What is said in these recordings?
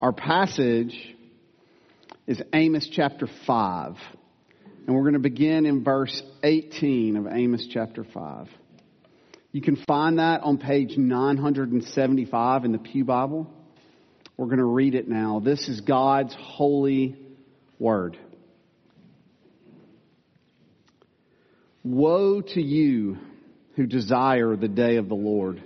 Our passage is Amos chapter 5. And we're going to begin in verse 18 of Amos chapter 5. You can find that on page 975 in the Pew Bible. We're going to read it now. This is God's holy word. Woe to you who desire the day of the Lord.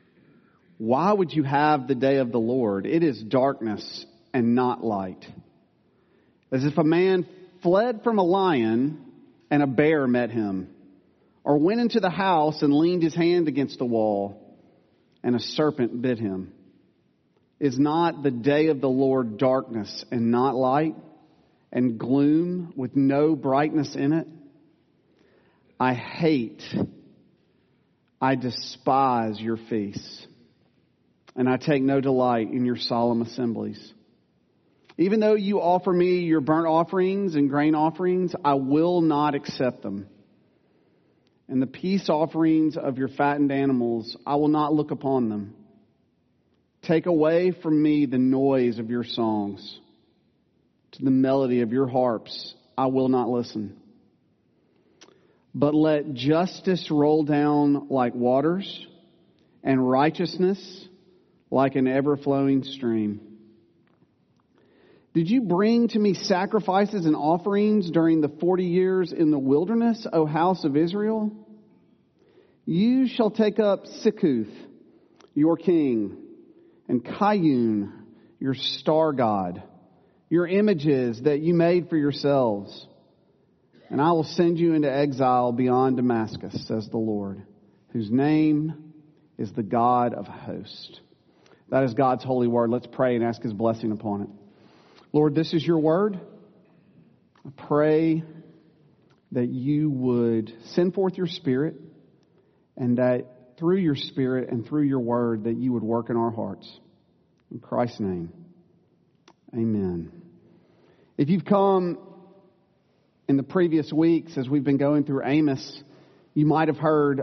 Why would you have the day of the Lord? It is darkness and not light. As if a man fled from a lion and a bear met him, or went into the house and leaned his hand against the wall and a serpent bit him. Is not the day of the Lord darkness and not light, and gloom with no brightness in it? I hate, I despise your feasts, and I take no delight in your solemn assemblies. Even though you offer me your burnt offerings and grain offerings, I will not accept them. And the peace offerings of your fattened animals, I will not look upon them. Take away from me the noise of your songs. To the melody of your harps, I will not listen. But let justice roll down like waters, and righteousness like an ever-flowing stream. Did you bring to me sacrifices and offerings during the 40 years in the wilderness, O house of Israel? You shall take up Sikkuth, your king, and Kayun, your star god, your images that you made for yourselves. And I will send you into exile beyond Damascus, says the Lord, whose name is the God of hosts. That is God's holy word. Let's pray and ask His blessing upon it. Lord, this is your word. I pray that you would send forth your Spirit, and that through your Spirit and through your word that you would work in our hearts. In Christ's name, amen. If you've come in the previous weeks as we've been going through Amos, you might have heard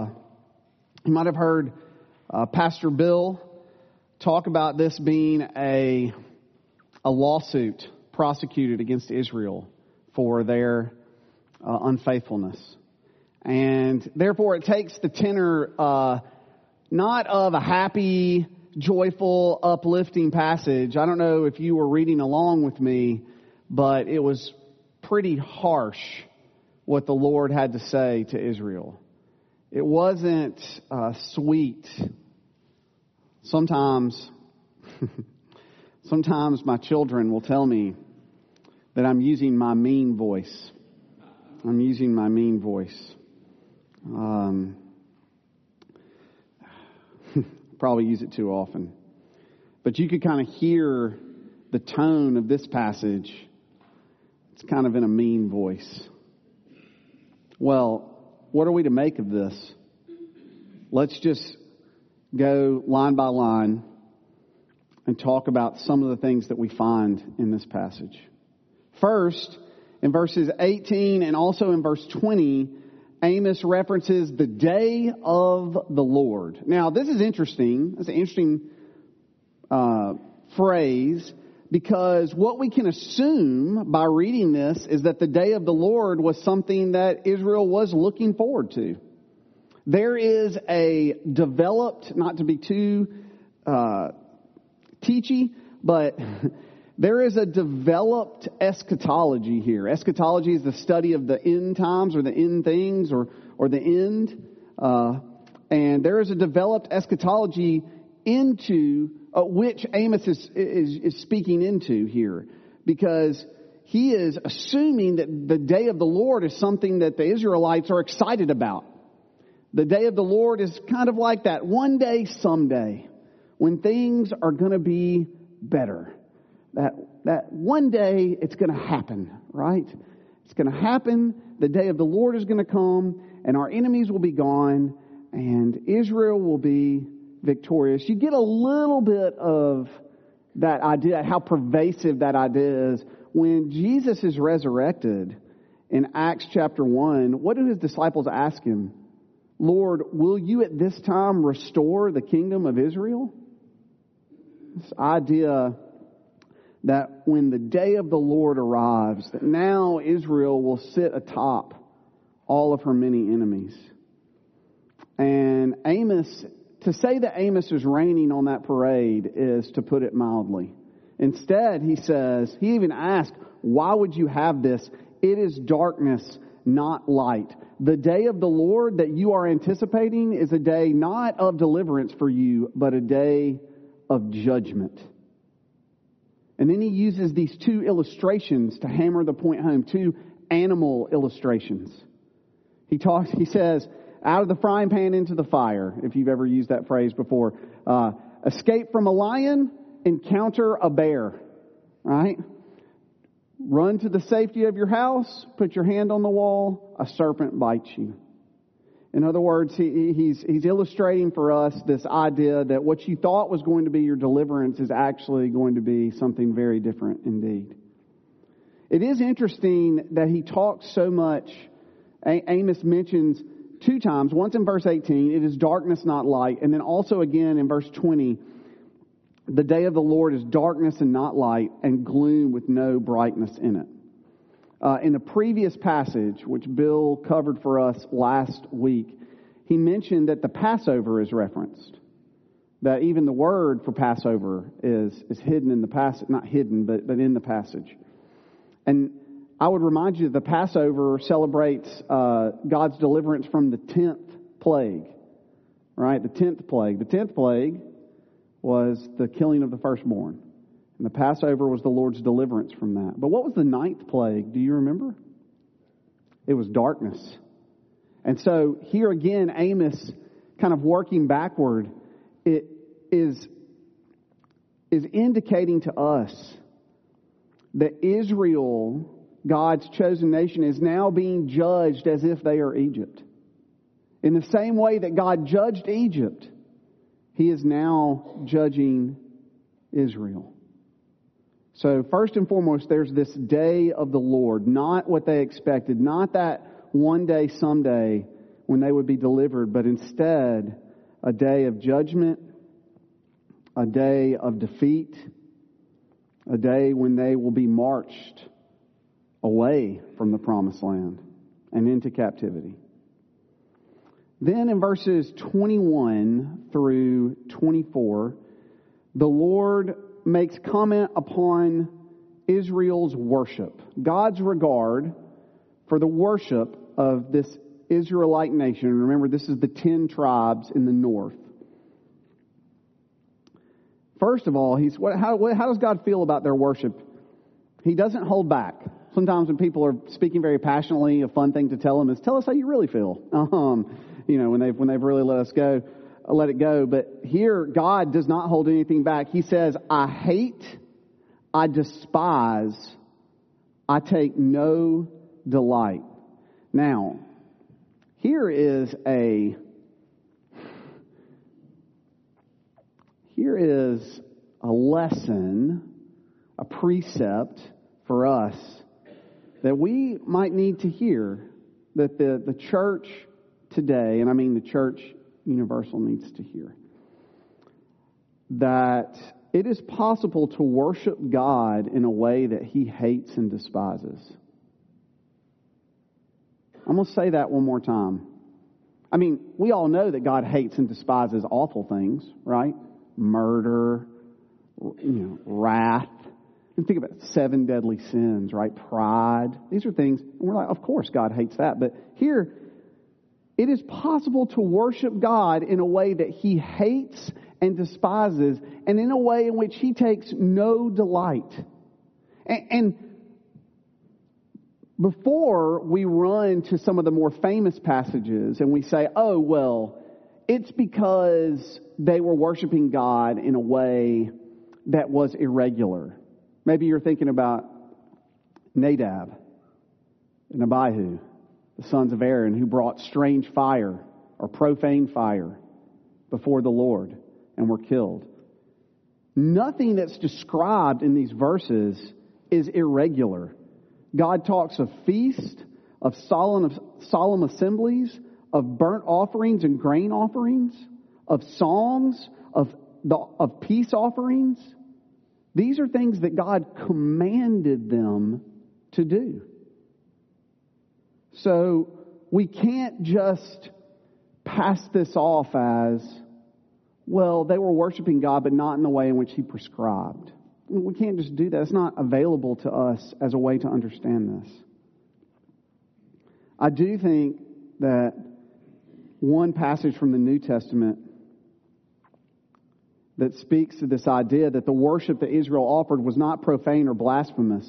Pastor Bill talk about this being a lawsuit prosecuted against Israel for their unfaithfulness. And therefore it takes the tenor not of a happy, joyful, uplifting passage. I don't know if you were reading along with me, but it was pretty harsh what the Lord had to say to Israel. It wasn't sweet. Sometimes my children will tell me that I'm using my mean voice. I'm using my mean voice. Probably use it too often. But you could kind of hear the tone of this passage. It's kind of in a mean voice. Well, what are we to make of this? Let's just go line by line and talk about some of the things that we find in this passage. First, in verses 18 and also in verse 20, Amos references the day of the Lord. Now, this is interesting. It's an interesting phrase, because what we can assume by reading this is that the day of the Lord was something that Israel was looking forward to. There is a developed, not to be too teachy, but there is a developed eschatology here. Eschatology is the study of the end times or the end things or the end. And there is a developed eschatology into which Amos is speaking into here, because he is assuming that the day of the Lord is something that the Israelites are excited about. The day of the Lord is kind of like that one day, someday, when things are going to be better. That one day it's going to happen, right? It's going to happen. The day of the Lord is going to come, and our enemies will be gone, and Israel will be victorious. You get a little bit of that idea, how pervasive that idea is. When Jesus is resurrected in Acts chapter 1, what do his disciples ask him? Lord, will you at this time restore the kingdom of Israel? This idea that when the day of the Lord arrives, that now Israel will sit atop all of her many enemies. And Amos, to say that Amos is raining on that parade is to put it mildly. Instead, he says, he even asks, why would you have this? It is darkness, not light. The day of the Lord that you are anticipating is a day not of deliverance for you, but a day of judgment. And then he uses these two illustrations to hammer the point home, two animal illustrations. He says, out of the frying pan into the fire, if you've ever used that phrase before. Escape from a lion, encounter a bear, right? Run to the safety of your house, put your hand on the wall, a serpent bites you. In other words, he's illustrating for us this idea that what you thought was going to be your deliverance is actually going to be something very different indeed. It is interesting that he talks so much. Amos mentions two times, once in verse 18, it is darkness, not light. And then also again in verse 20, the day of the Lord is darkness and not light, and gloom with no brightness in it. In the previous passage, which Bill covered for us last week, he mentioned that the Passover is referenced. That even the word for Passover is hidden in the passage, not hidden, but in the passage. And I would remind you that the Passover celebrates God's deliverance from the 10th plague. Right? The 10th plague. The 10th plague was the killing of the firstborn. And the Passover was the Lord's deliverance from that. But what was the 9th plague? Do you remember? It was darkness. And so here again, Amos, kind of working backward, it is indicating to us that Israel, God's chosen nation, is now being judged as if they are Egypt. In the same way that God judged Egypt, He is now judging Israel. So first and foremost, there's this day of the Lord, not what they expected, not that one day, someday, when they would be delivered, but instead a day of judgment, a day of defeat, a day when they will be marched away from the promised land and into captivity. Then in verses 21 through 24, the Lord makes comment upon Israel's worship, God's regard for the worship of this Israelite nation. Remember, this is the 10 tribes in the north. First of all, how does God feel about their worship? He doesn't hold back. Sometimes when people are speaking very passionately, a fun thing to tell them is, tell us how you really feel. When they've really let it go. But here, God does not hold anything back. He says, I hate, I despise, I take no delight. Now, here is a lesson, a precept for us that we might need to hear, that the church today, and I mean the church universal, needs to hear. That it is possible to worship God in a way that He hates and despises. I'm going to say that one more time. I mean, we all know that God hates and despises awful things, right? Murder, wrath. And think about it, 7 deadly sins, right? Pride. These are things, and we're like, of course God hates that. But here, it is possible to worship God in a way that He hates and despises, and in a way in which He takes no delight. And before we run to some of the more famous passages and we say, oh, well, it's because they were worshiping God in a way that was irregular. Maybe you're thinking about Nadab and Abihu, the sons of Aaron, who brought strange fire or profane fire before the Lord and were killed. Nothing that's described in these verses is irregular. God talks of feast, of solemn assemblies, of burnt offerings and grain offerings, of songs, of peace offerings. These are things that God commanded them to do. So we can't just pass this off as, well, they were worshiping God, but not in the way in which He prescribed. We can't just do that. It's not available to us as a way to understand this. I do think that one passage from the New Testament that speaks to this idea that the worship that Israel offered was not profane or blasphemous.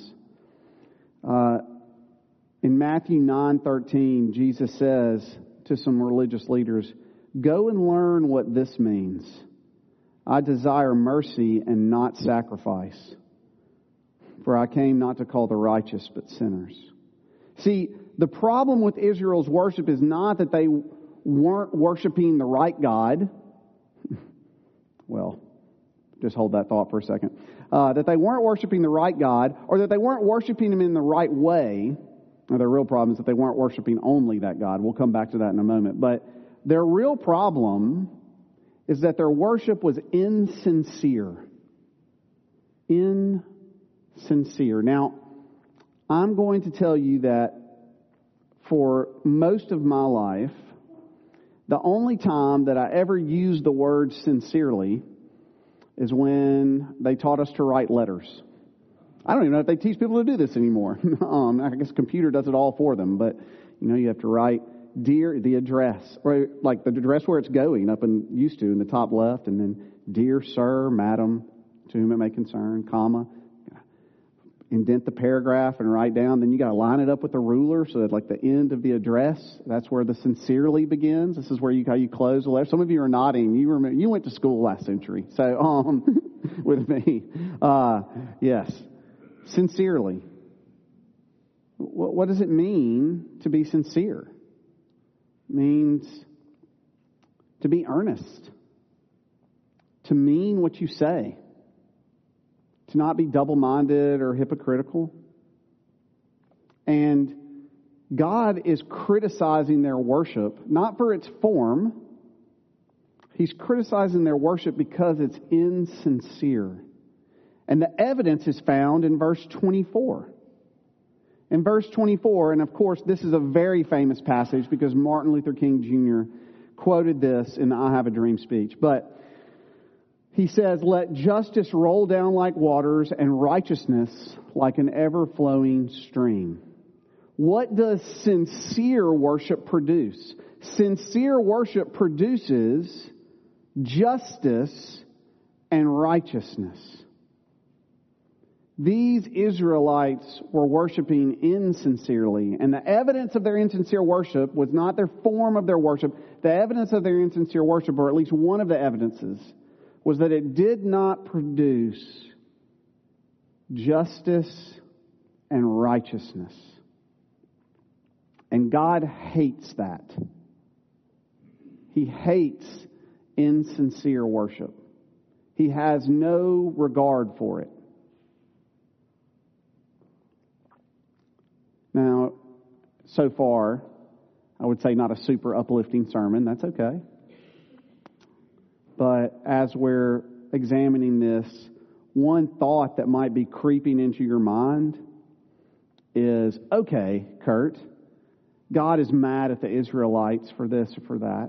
In Matthew 9:13, Jesus says to some religious leaders, "Go and learn what this means. I desire mercy and not sacrifice. For I came not to call the righteous, but sinners." See, the problem with Israel's worship is not that they weren't worshiping the right God. Well, just hold that thought for a second. That they weren't worshiping the right God, or that they weren't worshiping Him in the right way. Now, their real problem is that they weren't worshiping only that God. We'll come back to that in a moment. But their real problem is that their worship was insincere. Insincere. Now, I'm going to tell you that for most of my life, the only time that I ever used the word sincerely is when they taught us to write letters. I don't even know if they teach people to do this anymore. I guess a computer does it all for them. But, you have to write the address, or like the address where it's going up and used to in the top left, and then dear sir, madam, to whom it may concern, comma, indent the paragraph and write down. Then you got to line it up with the ruler so that like the end of the address, that's where the sincerely begins. This is where how you close the letter. Some of you are nodding. You remember, you went to school last century, so with me, yes, sincerely. What does it mean to be sincere? It means to be earnest, to mean what you say, to not be double-minded or hypocritical. And God is criticizing their worship, not for its form. He's criticizing their worship because it's insincere. And the evidence is found in verse 24. In verse 24, and of course this is a very famous passage because Martin Luther King Jr. quoted this in the I Have a Dream speech. But he says, "Let justice roll down like waters and righteousness like an ever-flowing stream." What does sincere worship produce? Sincere worship produces justice and righteousness. These Israelites were worshiping insincerely, and the evidence of their insincere worship was not their form of their worship. The evidence of their insincere worship, or at least one of the evidences, was that it did not produce justice and righteousness. And God hates that. He hates insincere worship. He has no regard for it. Now, so far, I would say not a super uplifting sermon. That's okay. But as we're examining this, one thought that might be creeping into your mind is, okay, Kurt, God is mad at the Israelites for this or for that.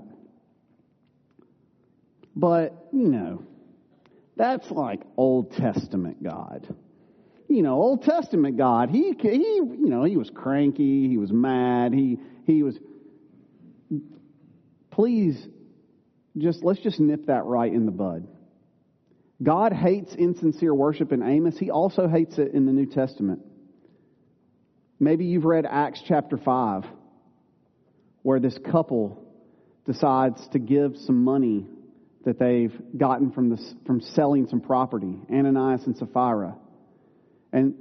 But, that's like Old Testament God. Old Testament God, he was cranky, he was mad, he was... Please, let's just nip that right in the bud. God hates insincere worship in Amos. He also hates it in the New Testament. Maybe you've read Acts chapter 5, where this couple decides to give some money that they've gotten from selling some property, Ananias and Sapphira. And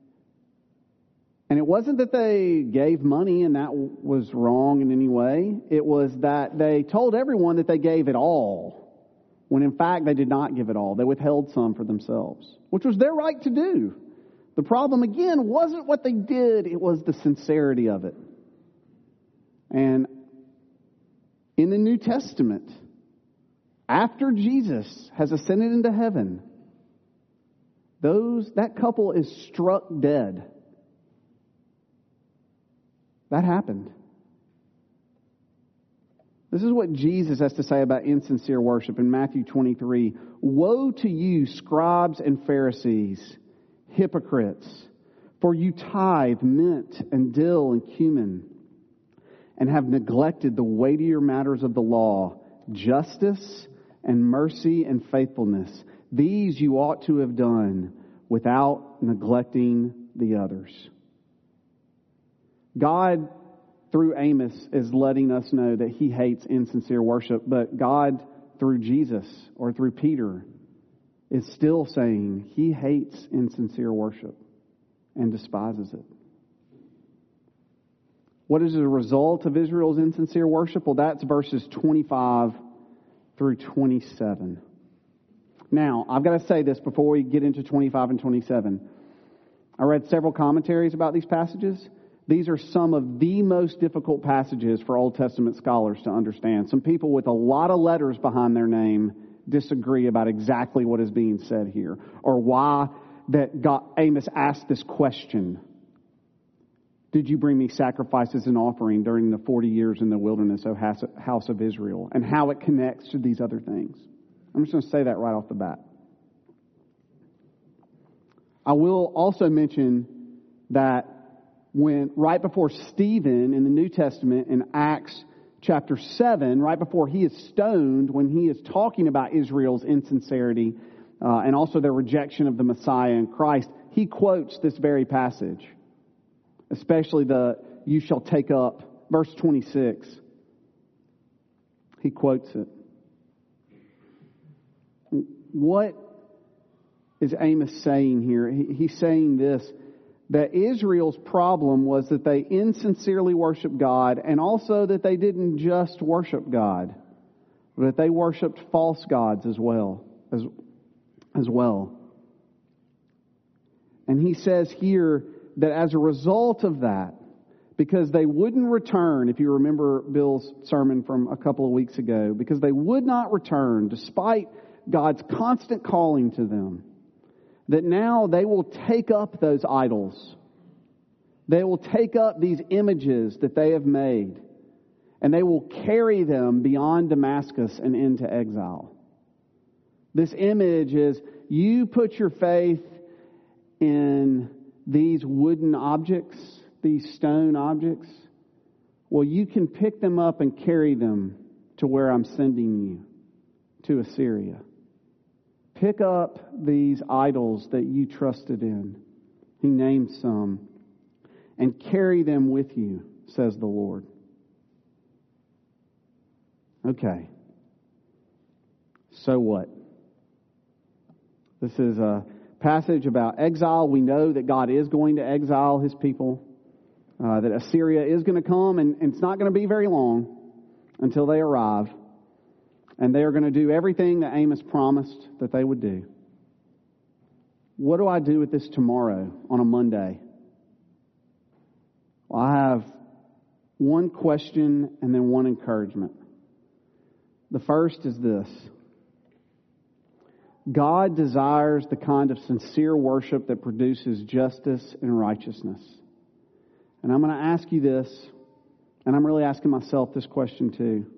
it wasn't that they gave money and that was wrong in any way. It was that they told everyone that they gave it all, when in fact they did not give it all. They withheld some for themselves, which was their right to do. The problem, again, wasn't what they did. It was the sincerity of it. And in the New Testament, after Jesus has ascended into heaven, that couple is struck dead. That happened. This is what Jesus has to say about insincere worship in Matthew 23. Woe to you, scribes and Pharisees, hypocrites, for you tithe mint and dill and cumin, and have neglected the weightier matters of the law, justice and mercy and faithfulness. These you ought to have done without neglecting the others. God, through Amos, is letting us know that He hates insincere worship, but God, through Jesus or through Peter, is still saying He hates insincere worship and despises it. What is the result of Israel's insincere worship? Well, that's verses 25 through 27. Now, I've got to say this before we get into 25 and 27. I read several commentaries about these passages. These are some of the most difficult passages for Old Testament scholars to understand. Some people with a lot of letters behind their name disagree about exactly what is being said here, or why that Amos asked this question. Did you bring me sacrifices and offering during the 40 years in the wilderness, O house of Israel? And how it connects to these other things. I'm just going to say that right off the bat. I will also mention that right before Stephen in the New Testament in Acts chapter 7, right before he is stoned, when he is talking about Israel's insincerity and also their rejection of the Messiah and Christ, he quotes this very passage. Especially you shall take up, verse 26. He quotes it. What is Amos saying here? He's saying this, that Israel's problem was that they insincerely worshiped God, and also that they didn't just worship God, but that they worshiped false gods as well. And he says here that as a result of that, because they wouldn't return, if you remember Bill's sermon from a couple of weeks ago, because they would not return despite God's constant calling to them, that now they will take up those idols. They will take up these images that they have made, and they will carry them beyond Damascus and into exile. This image is, you put your faith in these wooden objects, these stone objects. Well, you can pick them up and carry them to where I'm sending you, to Assyria. Pick up these idols that you trusted in. He names some. And carry them with you, says the Lord. Okay. So what? This is a passage about exile. We know that God is going to exile His people. That Assyria is going to come, and it's not going to be very long until they arrive. And they are going to do everything that Amos promised that they would do. What do I do with this tomorrow on a Monday? Well, I have one question and then one encouragement. The first is this. God desires the kind of sincere worship that produces justice and righteousness. And I'm going to ask you this, and I'm really asking myself this question too.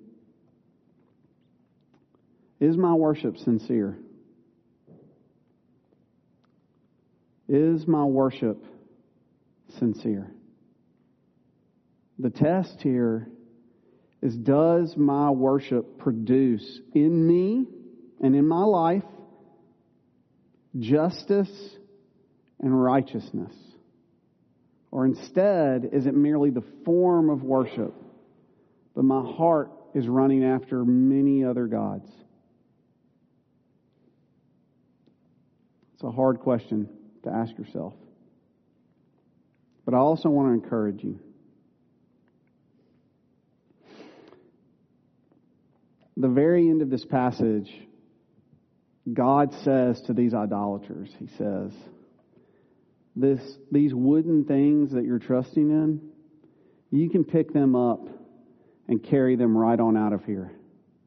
Is my worship sincere? Is my worship sincere? The test here is, does my worship produce in me and in my life justice and righteousness? Or instead, is it merely the form of worship, but my heart is running after many other gods? It's a hard question to ask yourself. But I also want to encourage you. The very end of this passage, God says to these idolaters, He says, these wooden things that you're trusting in, you can pick them up and carry them right on out of here.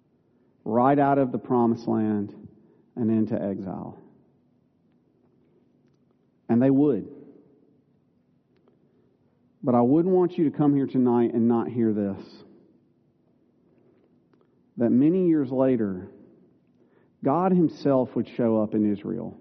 Right out of the promised land and into exile. And they would. But I wouldn't want you to come here tonight and not hear this. That many years later, God Himself would show up in Israel.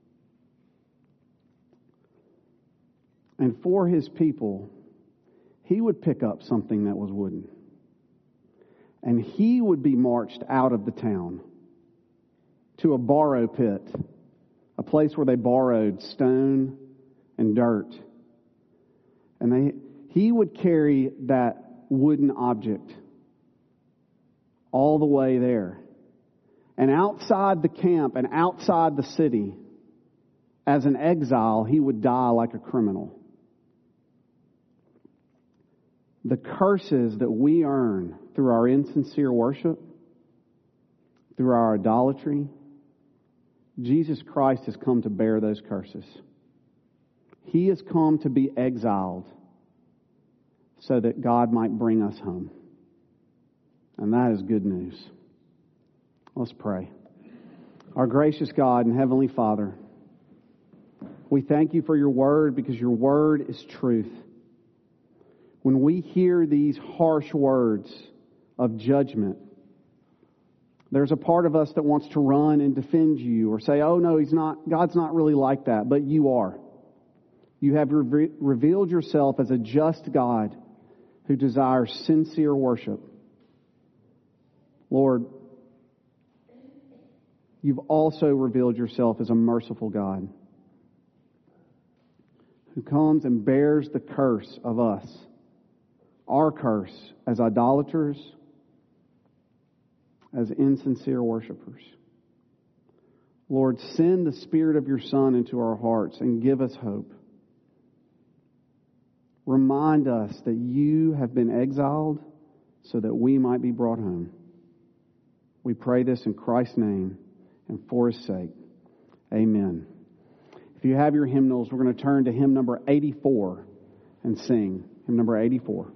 And for His people, He would pick up something that was wooden. And He would be marched out of the town to a borrow pit, a place where they borrowed stone and dirt. And He would carry that wooden object all the way there. And outside the camp and outside the city, as an exile, He would die like a criminal. The curses that we earn through our insincere worship, through our idolatry, Jesus Christ has come to bear those curses. He has come to be exiled so that God might bring us home. And that is good news. Let's pray. Our gracious God and Heavenly Father, we thank You for Your Word because Your Word is truth. When we hear these harsh words of judgment, there's a part of us that wants to run and defend You or say, oh no, God's not really like that, but You are. You have revealed Yourself as a just God who desires sincere worship. Lord, You've also revealed Yourself as a merciful God who comes and bears the curse of us, our curse as idolaters, as insincere worshipers. Lord, send the Spirit of Your Son into our hearts and give us hope. Remind us that You have been exiled so that we might be brought home. We pray this in Christ's name and for His sake. Amen. If you have your hymnals, we're going to turn to hymn number 84 and sing. Hymn number 84.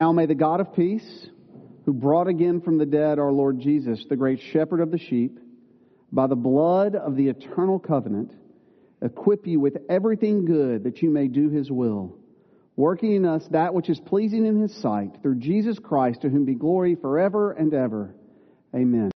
Now may the God of peace, who brought again from the dead our Lord Jesus, the great shepherd of the sheep, by the blood of the eternal covenant, equip you with everything good that you may do His will, working in us that which is pleasing in His sight, through Jesus Christ, to whom be glory forever and ever. Amen.